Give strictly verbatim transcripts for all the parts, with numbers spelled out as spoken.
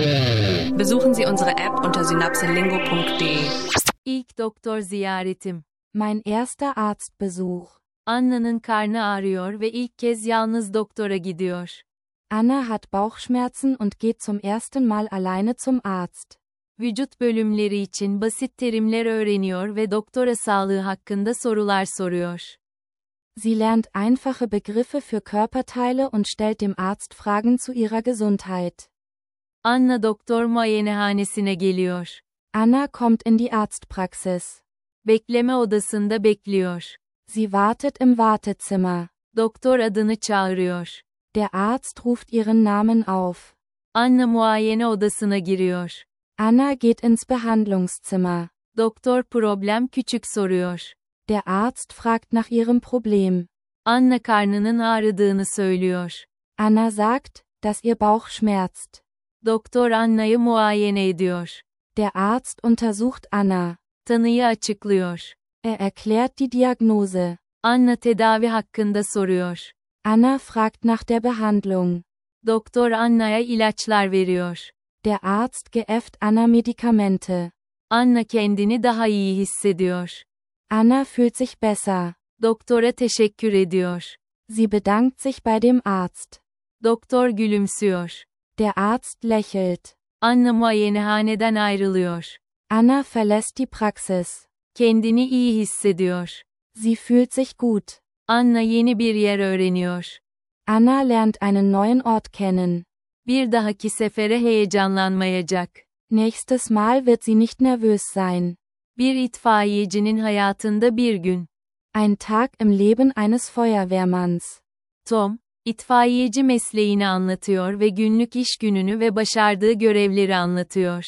Besuchen Sie unsere App unter synapselingo punkt de. İlk doktor ziyaretim. Mein erster Arztbesuch. Anna'nın karnı ağrıyor ve ilk kez yalnız doktora gidiyor. Anna hat Bauchschmerzen und geht zum ersten Mal alleine zum Arzt. Vücut bölümleri için basit terimler öğreniyor ve doktora sağlığı hakkında sorular soruyor. Sie lernt einfache Begriffe für Körperteile und stellt dem Arzt Fragen zu ihrer Gesundheit. Anna doktor muayenehanesine geliyor. Anna kommt in die Arztpraxis. Bekleme odasında bekliyor. Sie wartet im Wartezimmer. Doktor adını çağırıyor. Der Arzt ruft ihren Namen auf. Anna muayene odasına giriyor. Anna geht ins Behandlungszimmer. Doktor problem küçük soruyor. Der Arzt fragt nach ihrem Problem. Anna karnının ağrıdığını söylüyor. Anna sagt, dass ihr Bauch schmerzt. Doktor Anna'yı muayene ediyor. Der Arzt untersucht Anna. Tanıyı açıklıyor. Er erklärt die Diagnose. Anna tedavi hakkında soruyor. Anna fragt nach der Behandlung. Doktor Anna'ya ilaçlar veriyor. Der Arzt geäfft Anna Medikamente. Anna kendini daha iyi hissediyor. Anna fühlt sich besser. Doktora teşekkür ediyor. Sie bedankt sich bei dem Arzt. Doktor gülümsüyor. Der Arzt lächelt. Anna muayenehaneden ayrılıyor. Anna verlässt die Praxis. Kendini iyi hissediyor. Sie fühlt sich gut. Anna yeni bir yer öğreniyor. Anna lernt einen neuen Ort kennen. Bir dahaki sefere heyecanlanmayacak. Nächstes Mal wird sie nicht nervös sein. Bir itfaiyecinin hayatında bir gün. Ein Tag im Leben eines Feuerwehrmanns. Tom, itfaiyeci mesleğini anlatıyor ve günlük iş gününü ve başardığı görevleri anlatıyor.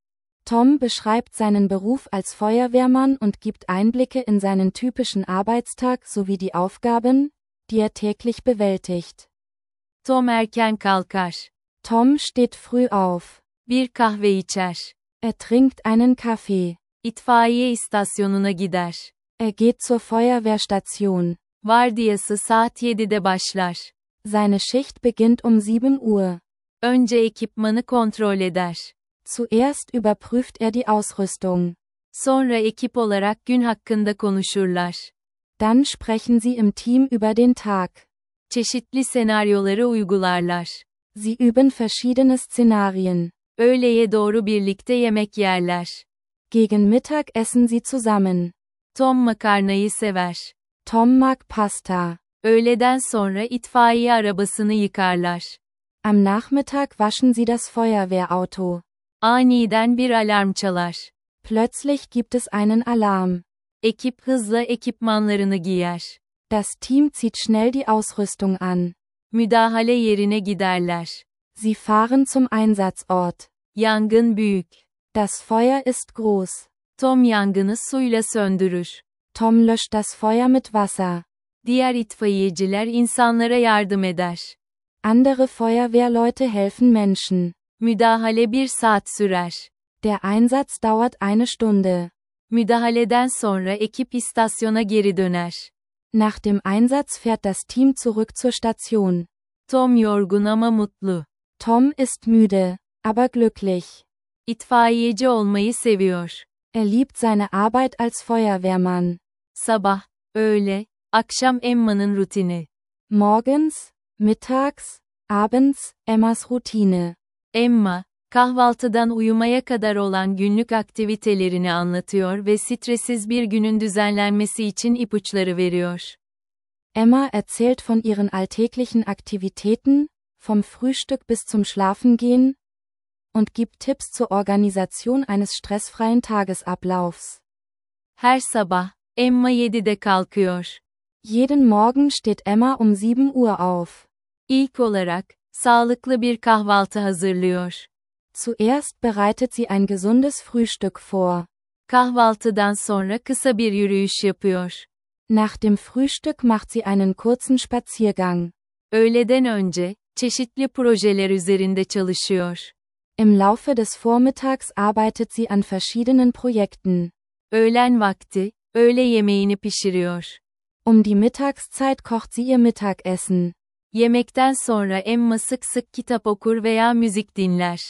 Tom beschreibt seinen Beruf als Feuerwehrmann und gibt Einblicke in seinen typischen Arbeitstag sowie die Aufgaben, die er täglich bewältigt. Tom erken kalkar. Tom steht früh auf. Bir kahve içer. Er trinkt einen Kaffee. İtfaiye istasyonuna gider. Er geht zur Feuerwehrstation. Vardiyası saat yedide başlar. Seine Schicht beginnt um sieben Uhr. Önce ekipmanı kontrol eder. Zuerst überprüft er die Ausrüstung. Sonra ekip olarak gün hakkında konuşurlar. Dann sprechen sie im Team über den Tag. Çeşitli senaryoları uygularlar. Sie üben verschiedene Szenarien. Öğleye doğru birlikte yemek yerler. Gegen Mittag essen sie zusammen. Tom makarnayı sever. Tom mag Pasta. Öğleden sonra itfaiye arabasını yıkarlar. Am Nachmittag waschen sie das Feuerwehrauto. Aniden bir alarm çalar. Plötzlich gibt es einen Alarm. Ekip hızla ekipmanlarını giyer. Das Team zieht schnell die Ausrüstung an. Müdahale yerine giderler. Sie fahren zum Einsatzort. Yangın büyük. Das Feuer ist groß. Tom yangını suyla söndürür. Tom löscht das Feuer mit Wasser. Diğer itfaiyeciler insanlara yardım eder. Andere Feuerwehrleute helfen Menschen. Müdahale bir saat sürer. Der Einsatz dauert eine Stunde. Müdahaleden sonra ekip istasyona geri döner. Nach dem Einsatz fährt das Team zurück zur Station. Tom yorgun ama mutlu. Tom ist müde, aber glücklich. İtfaiyeci olmayı seviyor. Er liebt seine Arbeit als Feuerwehrmann. Sabah, öğle, akşam Emma'nın rutini. Morgens, mittags, abends, Emmas Routine. Emma, kahvaltıdan uyumaya kadar olan günlük aktivitelerini anlatıyor ve stressiz bir günün düzenlenmesi için ipuçları veriyor. Emma erzählt von ihren alltäglichen Aktivitäten, vom Frühstück bis zum Schlafengehen, und gibt Tipps zur Organisation eines stressfreien Tagesablaufs. Her sabah, Emma yedide kalkıyor. Jeden Morgen steht Emma um sieben Uhr auf. İlk olarak, sağlıklı bir kahvaltı hazırlıyor. Zuerst bereitet sie ein gesundes Frühstück vor. Kahvaltıdan sonra kısa bir yürüyüş yapıyor. Nach dem Frühstück macht sie einen kurzen Spaziergang. Öğleden önce, çeşitli projeler üzerinde çalışıyor. Im Laufe des Vormittags arbeitet sie an verschiedenen Projekten. Öğlen vakti, öğle yemeğini pişiriyor. Um die Mittagszeit kocht sie ihr Mittagessen. Yemekten sonra Emma sık sık kitap okur veya müzik dinler.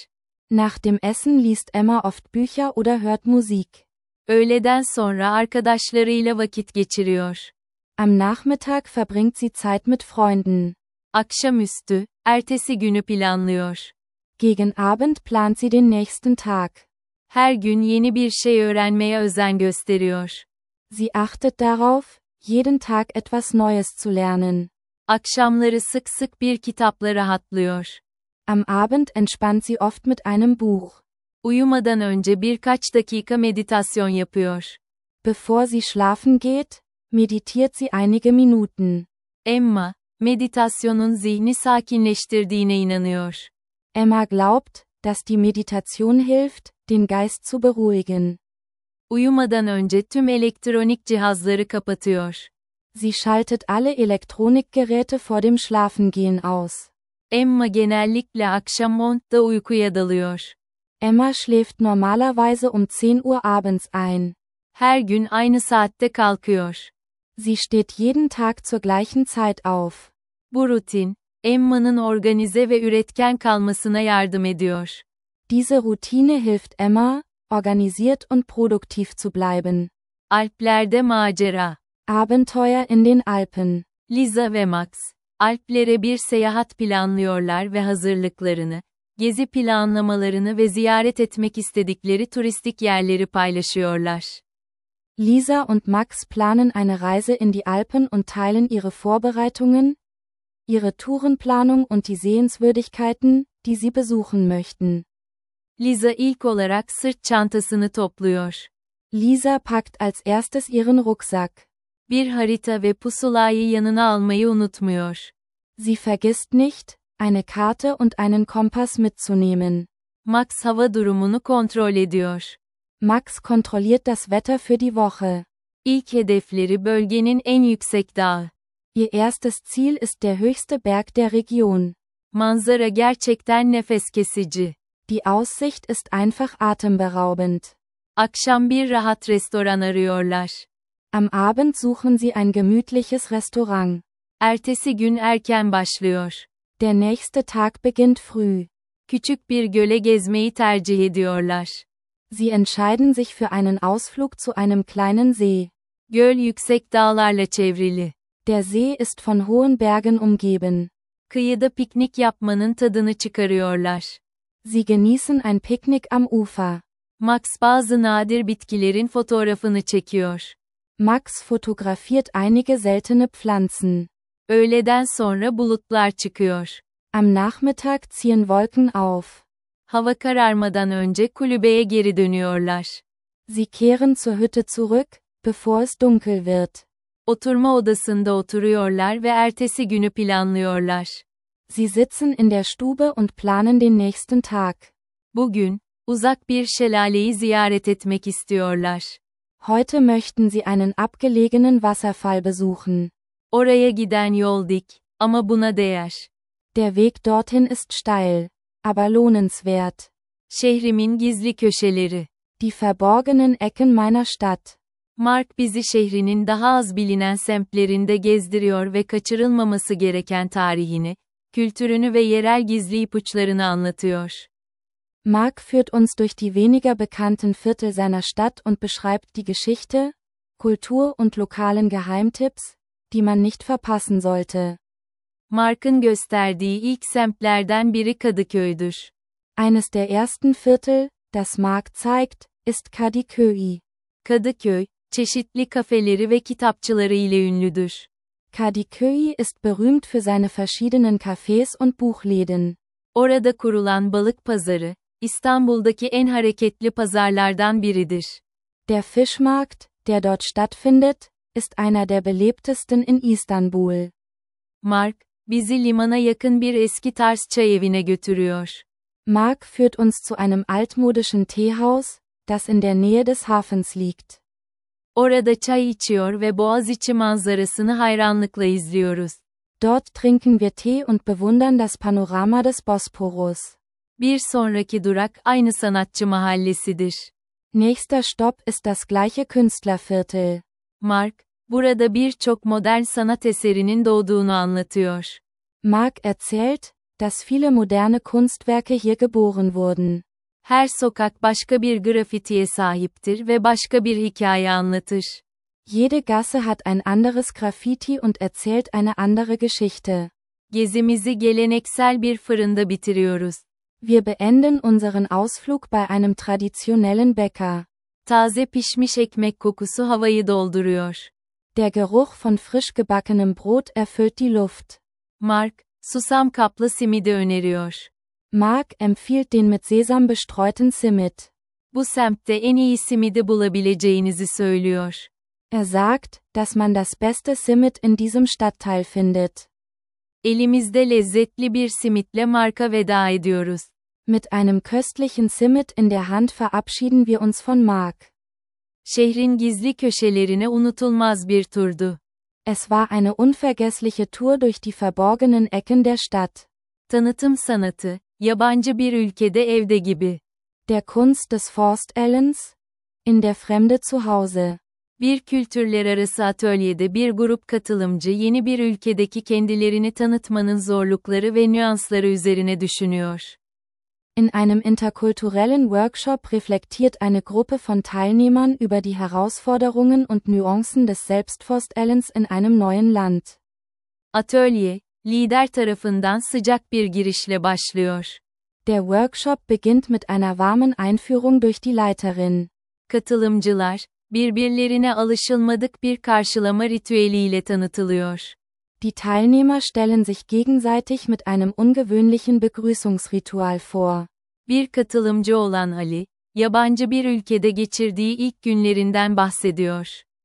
Nach dem Essen liest Emma oft Bücher oder hört Musik. Öğleden sonra arkadaşlarıyla vakit geçiriyor. Am Nachmittag verbringt sie Zeit mit Freunden. Akşamüstü, ertesi günü planlıyor. Gegen Abend plant sie den nächsten Tag. Her gün yeni bir şey öğrenmeye özen gösteriyor. Sie achtet darauf, jeden Tag etwas Neues zu lernen. Akşamları sık sık bir kitapla rahatlıyor. Am Abend entspannt sie oft mit einem Buch. Uyumadan önce birkaç dakika meditasyon yapıyor. Bevor sie schlafen geht, meditiert sie einige Minuten. Emma, meditasyonun zihni sakinleştirdiğine inanıyor. Emma glaubt, dass die Meditation hilft, den Geist zu beruhigen. Uyumadan önce tüm elektronik cihazları kapatıyor. Sie schaltet alle Elektronikgeräte vor dem Schlafengehen aus. Emma genellikle akşam onda uykuya dalıyor. Emma schläft normalerweise um zehn Uhr abends ein. Her gün aynı saatte kalkıyor. Sie steht jeden Tag zur gleichen Zeit auf. Bu rutin, Emma'nın organize ve üretken kalmasına yardım ediyor. Diese Routine hilft Emma, organisiert und produktiv zu bleiben. Alplerde macera. Abenteuer in den Alpen. Lisa ve Max, Alplere bir seyahat planlıyorlar ve hazırlıklarını, gezi planlamalarını ve ziyaret etmek istedikleri turistik yerleri paylaşıyorlar. Lisa und Max planen eine Reise in die Alpen und teilen ihre Vorbereitungen, ihre Tourenplanung und die Sehenswürdigkeiten, die sie besuchen möchten. Lisa ilk olarak sırt çantasını topluyor. Lisa packt als erstes ihren Rucksack. Bir harita ve pusulayı yanına almayı unutmuyor. Sie vergisst nicht, eine Karte und einen Kompass mitzunehmen. Max hava durumunu kontrol ediyor. Max kontrolliert das Wetter für die Woche. İlk hedefleri bölgenin en yüksek dağı. Ihr erstes Ziel ist der höchste Berg der Region. Manzara gerçekten nefes kesici. Die Aussicht ist einfach atemberaubend. Akşam bir rahat restoran arıyorlar. Am Abend suchen sie ein gemütliches Restaurant. Ertesi gün erken başlıyor. Der nächste Tag beginnt früh. Küçük bir göle gezmeyi tercih ediyorlar. Sie entscheiden sich für einen Ausflug zu einem kleinen See. Göl yüksek dağlarla çevrili. Der See ist von hohen Bergen umgeben. Kıyıda piknik yapmanın tadını çıkarıyorlar. Sie genießen ein Picknick am Ufer. Max bazı nadir bitkilerin fotoğrafını çekiyor. Max fotografiert einige seltene Pflanzen. Öğleden sonra bulutlar çıkıyor. Am Nachmittag ziehen Wolken auf. Hava kararmadan önce kulübeye geri dönüyorlar. Sie kehren zur Hütte zurück, bevor es dunkel wird. Oturma odasında oturuyorlar ve ertesi günü planlıyorlar. Sie sitzen in der Stube und planen den nächsten Tag. Bugün, uzak bir şelaleyi ziyaret etmek istiyorlar. Heute möchten sie einen abgelegenen Wasserfall besuchen. Oraya giden yol dik, ama buna değer. Der Weg dorthin ist steil, aber lohnenswert. Şehrimin gizli köşeleri. Die verborgenen Ecken meiner Stadt. Mark bizi şehrinin daha az bilinen semtlerinde gezdiriyor ve kaçırılmaması gereken tarihini, kültürünü ve yerel gizli ipuçlarını anlatıyor. Mark führt uns durch die weniger bekannten Viertel seiner Stadt und beschreibt die Geschichte, Kultur und lokalen Geheimtipps, die man nicht verpassen sollte. Mark'ın gösterdiği ilk semtlerden biri Kadıköy'dür. Eines der ersten Viertel, das Mark zeigt, ist Kadıköy. Kadıköy, çeşitli kafeleri ve kitapçıları ile ünlüdür. Kadıköy ist berühmt für seine verschiedenen Cafés und Buchläden. Orada kurulan balık pazarı, İstanbul'daki en hareketli pazarlardan biridir. Der Fischmarkt, der dort stattfindet, ist einer der belebtesten in Istanbul. Mark, bizi limana yakın bir eski tarz çay evine götürüyor. Mark führt uns zu einem altmodischen Teehaus, das in der Nähe des Hafens liegt. Orada çay içiyor ve Boğaziçi manzarasını hayranlıkla izliyoruz. Dort trinken wir Tee und bewundern das Panorama des Bosporus. Bir sonraki durak aynı sanatçı mahallesidir. Nächster Stopp ist das gleiche Künstlerviertel. Mark, burada birçok modern sanat eserinin doğduğunu anlatıyor. Mark erzählt, dass viele moderne Kunstwerke hier geboren wurden. Her sokak başka bir grafitiye sahiptir ve başka bir hikaye anlatır. Jede Gasse hat ein anderes Graffiti und erzählt eine andere Geschichte. Gezimizi geleneksel bir fırında bitiriyoruz. Wir beenden unseren Ausflug bei einem traditionellen Bäcker. Taze pişmiş ekmek kokusu havayı dolduruyor. Der Geruch von frisch gebackenem Brot erfüllt die Luft. Mark, susam kaplı simidi öneriyor. Mark empfiehlt den mit Sesam bestreuten Simit. Bu semtte en iyi simidi bulabileceğinizi söylüyor. Er sagt, dass man das beste Simit in diesem Stadtteil findet. Elimizde lezzetli bir simitle Mark'a veda ediyoruz. Mit einem köstlichen Simit in der Hand verabschieden wir uns von Mark. Şehrin gizli köşelerine unutulmaz bir turdu. Es war eine unvergessliche Tour durch die verborgenen Ecken der Stadt. Tanıtım sanatı, yabancı bir ülkede evde gibi. Der Kunst des Forstelens? In der Fremde zu Hause. Bir kültürlerarası atölyede bir grup katılımcı yeni bir ülkedeki kendilerini tanıtmanın zorlukları ve nüansları üzerine düşünüyor. In einem interkulturellen Workshop reflektiert eine Gruppe von Teilnehmern über die Herausforderungen und Nuancen des Selbstvorstellens in einem neuen Land. Atölye, lider tarafından sıcak bir girişle başlıyor. Der Workshop beginnt mit einer warmen Einführung durch die Leiterin. Katılımcılar, birbirlerine alışılmadık bir karşılama ritüeliyle tanıtılıyor. Die Teilnehmer stellen sich gegenseitig mit einem ungewöhnlichen Begrüßungsritual vor. Bir katılımcı olan Ali, yabancı bir ülkede geçirdiği ilk günlerinden bahsediyor.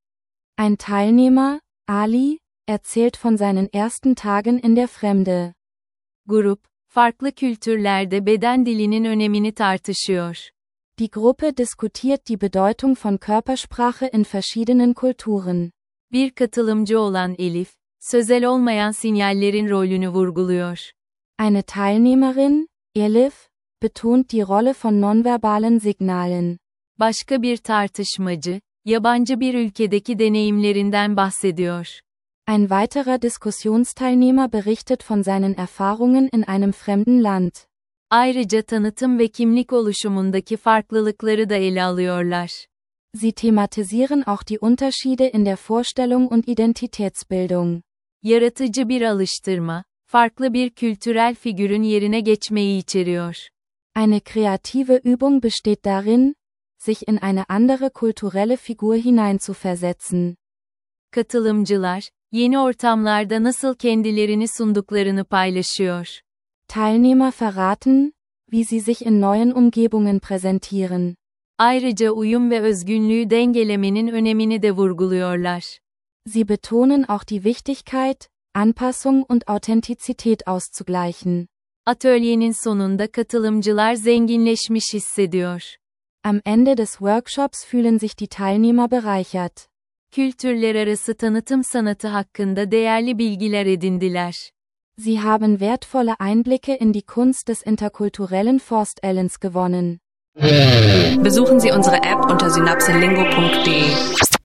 Ein Teilnehmer, Ali, erzählt von seinen ersten Tagen in der Fremde. Grup, farklı kültürlerde beden dilinin önemini tartışıyor. Die Gruppe diskutiert die Bedeutung von Körpersprache in verschiedenen Kulturen. Bir katılımcı olan Elif, sözel olmayan sinyallerin rolünü vurguluyor. Eine Teilnehmerin, Elif, betont die Rolle von nonverbalen Signalen. Başka bir tartışmacı, yabancı bir ülkedeki deneyimlerinden bahsediyor. Ein weiterer Diskussionsteilnehmer berichtet von seinen Erfahrungen in einem fremden Land. Ayrıca tanıtım ve kimlik oluşumundaki farklılıkları da ele alıyorlar. Sie thematisieren auch die Unterschiede in der Vorstellung und Identitätsbildung. Yaratıcı bir alıştırma, farklı bir kültürel figürün yerine geçmeyi içeriyor. Eine kreative Übung besteht darin, sich in eine andere kulturelle Figur hineinzuversetzen. Katılımcılar, yeni ortamlarda nasıl kendilerini sunduklarını paylaşıyor. Teilnehmer verraten, wie sie sich in neuen Umgebungen präsentieren. Ayrıca uyum ve özgünlüğü dengelemenin önemini de vurguluyorlar. Sie betonen auch die Wichtigkeit, Anpassung und Authentizität auszugleichen. Atölyenin sonunda katılımcılar zenginleşmiş hissediyor. Am Ende des Workshops fühlen sich die Teilnehmer bereichert. Kültürlerarası tanıtım sanatı hakkında değerli bilgiler edindiler. Sie haben wertvolle Einblicke in die Kunst des interkulturellen Forstelens gewonnen. Besuchen Sie unsere App unter synapselingo punkt de.